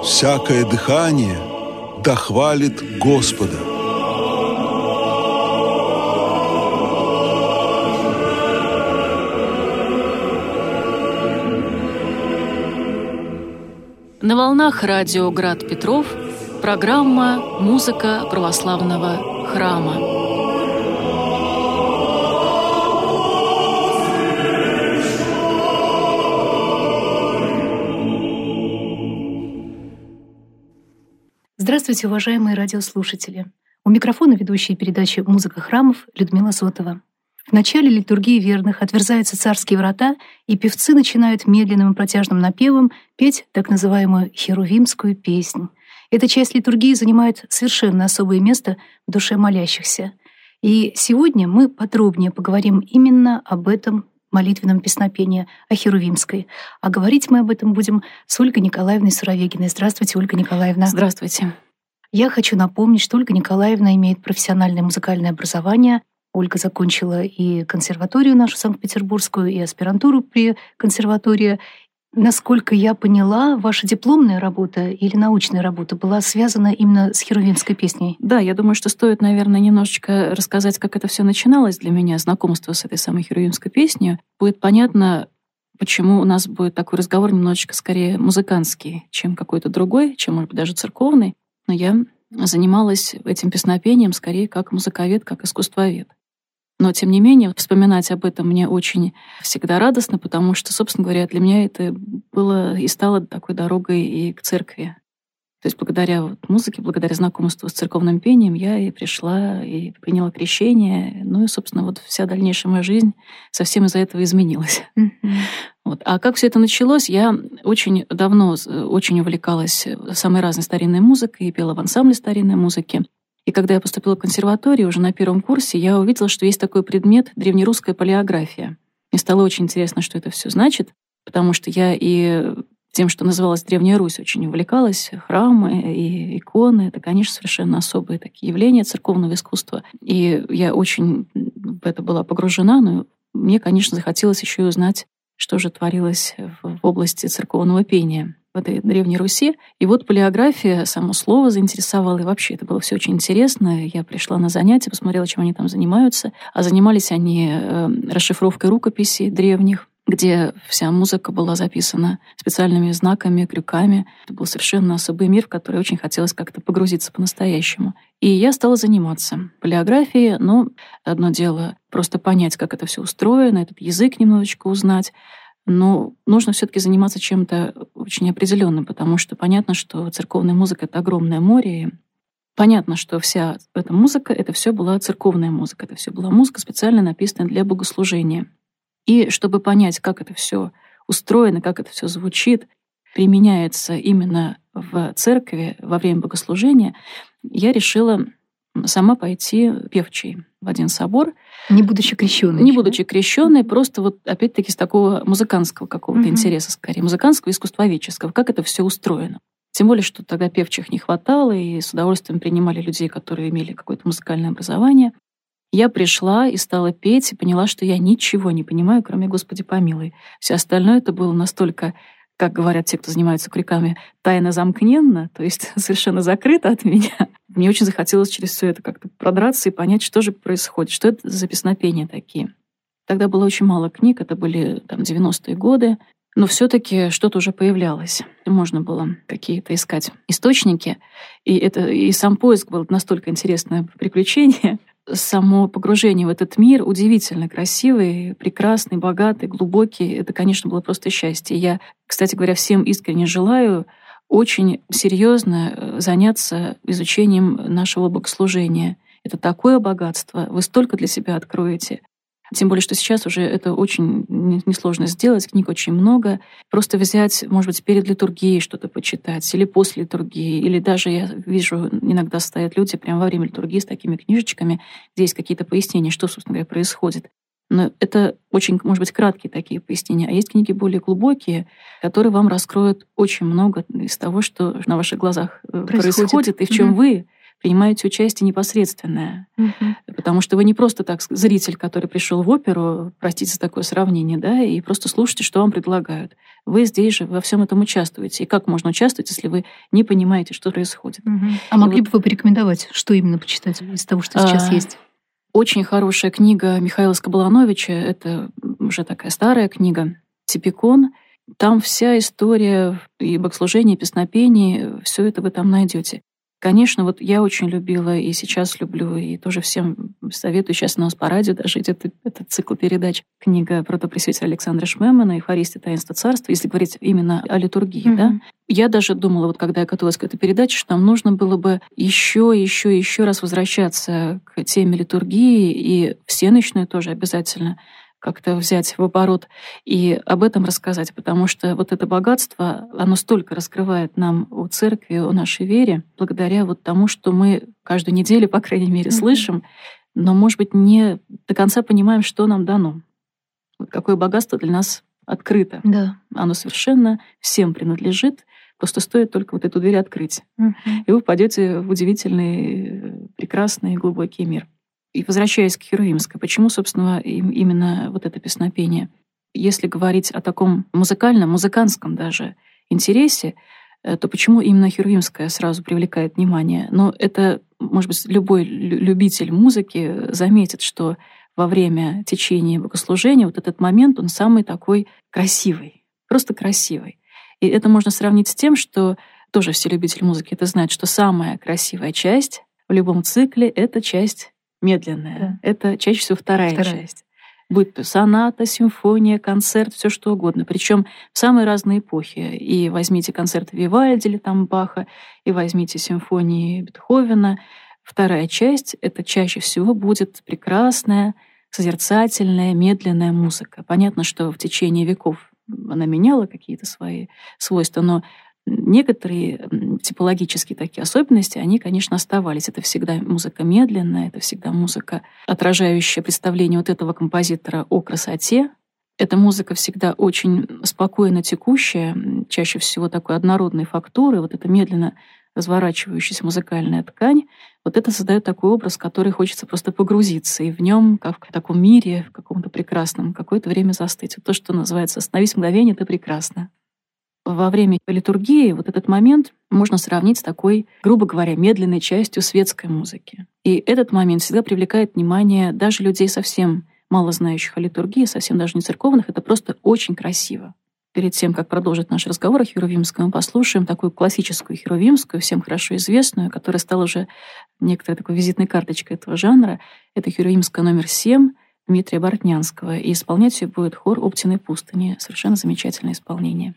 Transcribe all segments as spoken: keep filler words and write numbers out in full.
всякое дыхание да хвалит Господа. На волнах радио «Град Петров» программа «Музыка православного храма». Здравствуйте, уважаемые радиослушатели! У микрофона ведущая передачи «Музыка храмов» Людмила Зотова. В начале литургии верных отверзаются царские врата, и певцы начинают медленным и протяжным напевом петь так называемую херувимскую песнь. Эта часть литургии занимает совершенно особое место в душе молящихся. И сегодня мы подробнее поговорим именно об этом молитвенном песнопении, о херувимской. А говорить мы об этом будем с Ольгой Николаевной Суровегиной. Здравствуйте, Ольга Николаевна. Здравствуйте. Я хочу напомнить, что Ольга Николаевна имеет профессиональное музыкальное образование. Ольга закончила и консерваторию нашу Санкт-Петербургскую, и аспирантуру при консерватории. Насколько я поняла, ваша дипломная работа или научная работа была связана именно с херувимской песней? Да, я думаю, что стоит, наверное, немножечко рассказать, как это все начиналось для меня, знакомство с этой самой херувимской песней. Будет понятно, почему у нас будет такой разговор немножечко скорее музыкантский, чем какой-то другой, чем, может быть, даже церковный. Но я занималась этим песнопением скорее как музыковед, как искусствовед. Но, тем не менее, вспоминать об этом мне очень всегда радостно, потому что, собственно говоря, для меня это было и стало такой дорогой и к церкви. То есть благодаря вот музыке, благодаря знакомству с церковным пением я и пришла, и приняла крещение. Ну и, собственно, вот вся дальнейшая моя жизнь совсем из-за этого изменилась. Mm-hmm. Вот. А как все это началось? Я очень давно очень увлекалась самой разной старинной музыкой и пела в ансамбле старинной музыки. И когда я поступила в консерваторию, уже на первом курсе, я увидела, что есть такой предмет древнерусская палеография. Мне стало очень интересно, что это все значит, потому что я и тем, что называлось Древняя Русь, очень увлекалась. Храмы и иконы — это, конечно, совершенно особые такие явления церковного искусства. И я очень в это была погружена, но мне, конечно, захотелось еще и узнать, что же творилось в области церковного пения в этой Древней Руси. И вот палеография, само слово заинтересовало, и вообще это было все очень интересно. Я пришла на занятия, посмотрела, чем они там занимаются. А занимались они расшифровкой рукописей древних, где вся музыка была записана специальными знаками, крюками. Это был совершенно особый мир, в который очень хотелось как-то погрузиться по-настоящему. И я стала заниматься палеографией, но одно дело просто понять, как это все устроено, этот язык немножечко узнать. Но нужно все-таки заниматься чем-то очень определенным, потому что понятно, что церковная музыка — это огромное море. И понятно, что вся эта музыка — это все была церковная музыка, это все была музыка, специально написанная для богослужения. И чтобы понять, как это все устроено, как это все звучит, применяется именно в церкви во время богослужения, я решила сама пойти певчей в один собор. Не будучи крещенной. Не будучи крещенной, просто вот опять-таки с такого музыкантского какого-то угу. интереса, скорее, музыкантского, искусствоведческого, как это все устроено. Тем более, что тогда певчих не хватало, и с удовольствием принимали людей, которые имели какое-то музыкальное образование. Я пришла и стала петь, и поняла, что я ничего не понимаю, кроме «Господи помилуй». Все остальное это было настолько, как говорят те, кто занимается крюками, тайно замкненно, то есть совершенно закрыто от меня. Мне очень захотелось через все это как-то продраться и понять, что же происходит, что это за песнопения такие. Тогда было очень мало книг, это были там девяностые годы, но все-таки что-то уже появлялось. Можно было какие-то искать источники, и, это, и сам поиск был настолько интересное приключение. Само погружение в этот мир удивительно красивый, прекрасный, богатый, глубокий. Это, конечно, было просто счастье. Я, кстати говоря, всем искренне желаю очень серьезно заняться изучением нашего богослужения. Это такое богатство, вы столько для себя откроете. Тем более, что сейчас уже это очень несложно сделать, книг очень много. Просто взять, может быть, перед литургией что-то почитать, или после литургии, или даже, я вижу, иногда стоят люди прямо во время литургии с такими книжечками, где есть какие-то пояснения, что, собственно говоря, происходит. Но это очень, может быть, краткие такие пояснения. А есть книги более глубокие, которые вам раскроют очень много из того, что на ваших глазах происходит, происходит и в чем mm-hmm. вы принимаете участие непосредственное. Угу. Потому что вы не просто так зритель, который пришел в оперу, простите за такое сравнение, да, и просто слушаете, что вам предлагают. Вы здесь же во всем этом участвуете. И как можно участвовать, если вы не понимаете, что происходит? Угу. А могли и бы вот... вы порекомендовать, что именно почитать из того, что сейчас а... есть? Очень хорошая книга Михаила Скоблановича, это уже такая старая книга, «Типикон». Там вся история и богослужения, и песнопений, все это вы там найдете. Конечно, вот я очень любила и сейчас люблю, и тоже всем советую. Сейчас у нас по радио даже идет этот цикл передач. Книга протопресвитера Александра Шмемана «Евхаристия, таинство царства», если говорить именно о литургии. Mm-hmm. Да? Я даже думала, вот когда я готовилась к этой передаче, что нам нужно было бы еще, еще, еще раз возвращаться к теме литургии, и всенощную тоже обязательно как-то взять в оборот и об этом рассказать, потому что вот это богатство, оно столько раскрывает нам о церкви, о нашей вере, благодаря вот тому, что мы каждую неделю, по крайней мере, mm-hmm. слышим, но, может быть, не до конца понимаем, что нам дано. Вот какое богатство для нас открыто. Да. Оно совершенно всем принадлежит, просто стоит только вот эту дверь открыть. Mm-hmm. И вы впадете в удивительный, прекрасный, глубокий мир. И возвращаясь к Херувимской, почему, собственно, именно вот это песнопение? Если говорить о таком музыкальном, музыкантском даже интересе, то почему именно Херувимская сразу привлекает внимание? Но это, может быть, любой любитель музыки заметит, что во время течения богослужения вот этот момент, он самый такой красивый, просто красивый. И это можно сравнить с тем, что тоже все любители музыки это знают, что самая красивая часть в любом цикле — это часть медленная. Да. Это чаще всего вторая, вторая часть. Будь то соната, симфония, концерт, все что угодно. Причем в самые разные эпохи. И возьмите концерт Вивальди или там Баха, и возьмите симфонии Бетховена. Вторая часть — это чаще всего будет прекрасная, созерцательная, медленная музыка. Понятно, что в течение веков она меняла какие-то свои свойства, но некоторые типологические такие особенности, они, конечно, оставались. Это всегда музыка медленная, это всегда музыка, отражающая представление вот этого композитора о красоте. Эта музыка всегда очень спокойно текущая, чаще всего такой однородной фактуры, вот эта медленно разворачивающаяся музыкальная ткань, вот это создает такой образ, в который хочется просто погрузиться, и в нем, как в таком мире, в каком-то прекрасном, какое-то время застыть. Вот то, что называется «остановись мгновение, это прекрасно». Во время литургии вот этот момент можно сравнить с такой, грубо говоря, медленной частью светской музыки. И этот момент всегда привлекает внимание даже людей совсем мало знающих о литургии, совсем даже не церковных. Это просто очень красиво. Перед тем, как продолжить наш разговор о Херувимской, мы послушаем такую классическую Херувимскую, всем хорошо известную, которая стала уже некоторой такой визитной карточкой этого жанра. Это Херувимская номер семь Дмитрия Бортнянского. И исполнять ее будет хор Оптиной пустыни. Совершенно замечательное исполнение.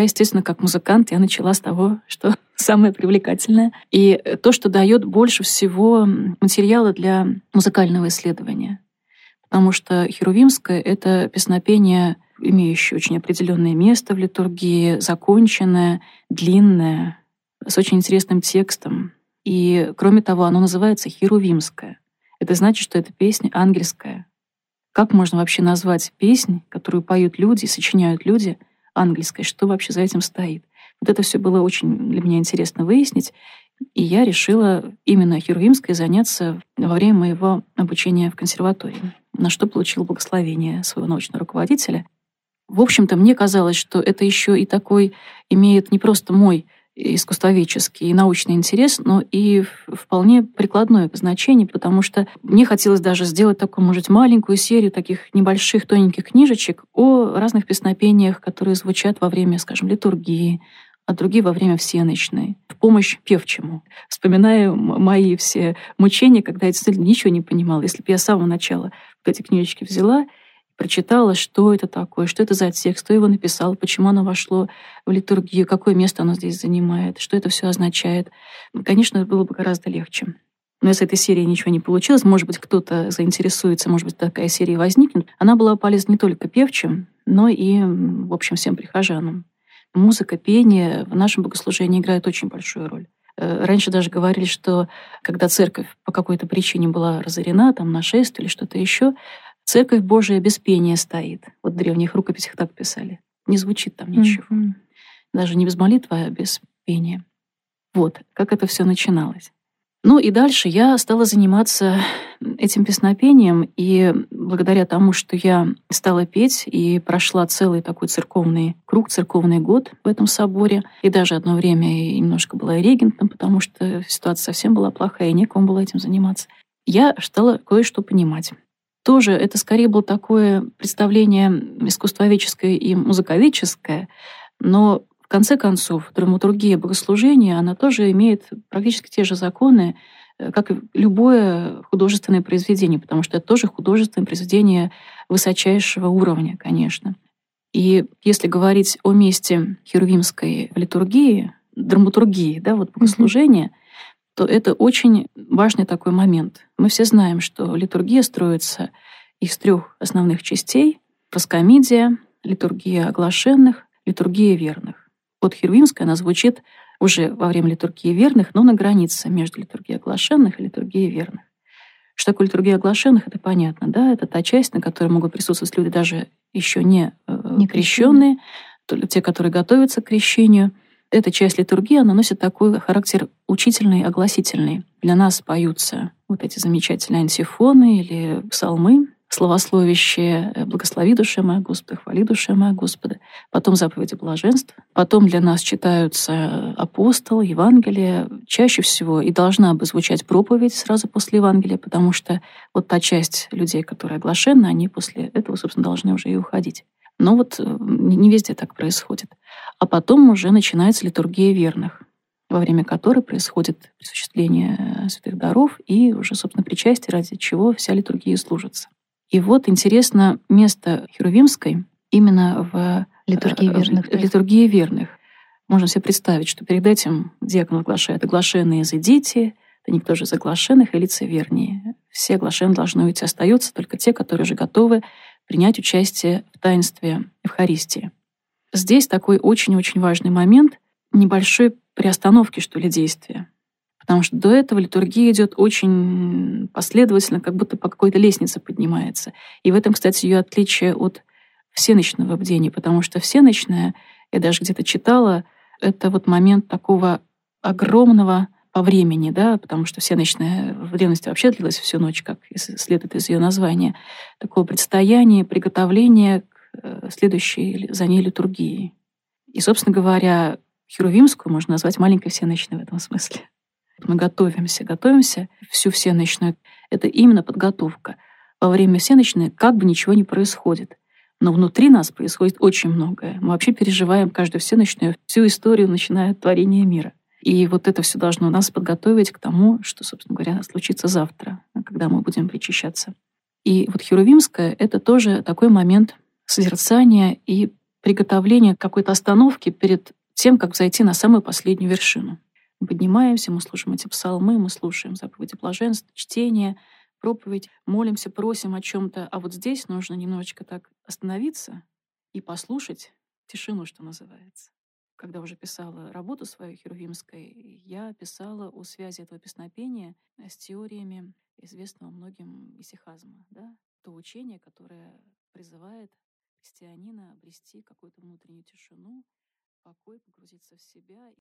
естественно, как музыкант, я начала с того, что самое привлекательное. И то, что дает больше всего материала для музыкального исследования. Потому что херувимское — это песнопение, имеющее очень определенное место в литургии, законченное, длинное, с очень интересным текстом. И, кроме того, оно называется херувимское. Это значит, что это песня ангельская. Как можно вообще назвать песнь, которую поют люди, сочиняют люди, ангельской? Что вообще за этим стоит? Вот это все было очень для меня интересно выяснить. И я решила именно херувимской заняться во время моего обучения в консерватории, на что получила благословение своего научного руководителя. В общем-то, мне казалось, что это еще и такой имеет не просто мой искусствоведческий и научный интерес, но и вполне прикладное значение, потому что мне хотелось даже сделать такую, может, маленькую серию таких небольших тоненьких книжечек о разных песнопениях, которые звучат во время, скажем, литургии, а другие во время всенощной, в помощь певчему. Вспоминаю мои все мучения, когда я действительно ничего не понимала. Если бы я с самого начала вот эти книжечки взяла, прочитала, что это такое, что это за текст, кто его написал, почему оно вошло в литургию, какое место оно здесь занимает, что это все означает. Конечно, это было бы гораздо легче. Но с этой серией ничего не получилось. Может быть, кто-то заинтересуется, может быть, такая серия возникнет. Она была полезна не только певчим, но и, в общем, всем прихожанам. Музыка, пение в нашем богослужении играют очень большую роль. Раньше даже говорили, что когда церковь по какой-то причине была разорена, там нашествие или что-то еще, Церковь Божия без пения стоит. Вот в древних рукописях так писали. Не звучит там ничего. Mm-hmm. Даже не без молитвы, а без пения. Вот, как это все начиналось. Ну и дальше я стала заниматься этим песнопением, и благодаря тому, что я стала петь и прошла целый такой церковный круг, церковный год в этом соборе, и даже одно время немножко была и регентом, потому что ситуация совсем была плохая, и некому было этим заниматься, я стала кое-что понимать. Тоже это скорее было такое представление искусствоведческое и музыковедческое, но в конце концов драматургия богослужения, она тоже имеет практически те же законы, как и любое художественное произведение, потому что это тоже художественное произведение высочайшего уровня, конечно. И если говорить о месте херувимской литургии, драматургии, да, вот богослужения, mm-hmm. то это очень важный такой момент. Мы все знаем, что литургия строится из трех основных частей: проскомидия, литургия оглашенных, литургия верных. Вот херувимская, она звучит уже во время литургии верных, но на границе между литургией оглашенных и литургией верных. Что такое литургия оглашенных, это понятно, да? Это та часть, на которой могут присутствовать люди даже еще не, не крещенные, те, которые готовятся к крещению. Эта часть литургии, она носит такой характер учительный, огласительный. Для нас поются вот эти замечательные антифоны или псалмы, словословящие «Благослови, душа моя Господа, хвали, душа моя Господа», потом заповеди блаженств, потом для нас читаются апостол, Евангелие, чаще всего и должна бы звучать проповедь сразу после Евангелия, потому что вот та часть людей, которые оглашены, они после этого, собственно, должны уже и уходить. Но вот не везде так происходит. А потом уже начинается литургия верных, во время которой происходит осуществление святых даров и уже, собственно, причастие, ради чего вся литургия служится. И вот интересно место херувимской именно в литургии верных. В литургии верных. Можно себе представить, что перед этим диакон оглашает: «Оглашенные изыдите, да никто же из оглашенных и лицевернее». Все оглашенные должны уйти, остаются только те, которые уже готовы принять участие в таинстве Евхаристии. Здесь такой очень-очень важный момент небольшой приостановки, что ли, действия. Потому что до этого литургия идет очень последовательно, как будто по какой-то лестнице поднимается. И в этом, кстати, ее отличие от всенощного бдения, потому что всенощное, я даже где-то читала, это вот момент такого огромного по времени, да, потому что всенощная в древности вообще длилась всю ночь, как следует из ее названия, такого предстояния, приготовления к следующей за ней литургии. И, собственно говоря, херувимскую можно назвать маленькой всенощной в этом смысле. Мы готовимся, готовимся всю всенощную. Это именно подготовка. Во время всенощной как бы ничего не происходит. Но внутри нас происходит очень многое. Мы вообще переживаем каждую всенощную, всю историю, начиная от творения мира. И вот это все должно нас подготовить к тому, что, собственно говоря, случится завтра, когда мы будем причащаться. И вот херувимская — это тоже такой момент созерцания и приготовление к какой-то остановке перед тем, как зайти на самую последнюю вершину. Мы поднимаемся, мы слушаем эти псалмы, мы слушаем заповеди блаженства, чтение, проповедь, молимся, просим о чем-то. А вот здесь нужно немножечко так остановиться и послушать тишину, что называется. Когда уже писала работу свою херувимской, я писала о связи этого песнопения с теориями известного многим исихазма. Да? То учение, которое призывает христианина обрести какую-то внутреннюю тишину, покой, погрузиться в себя.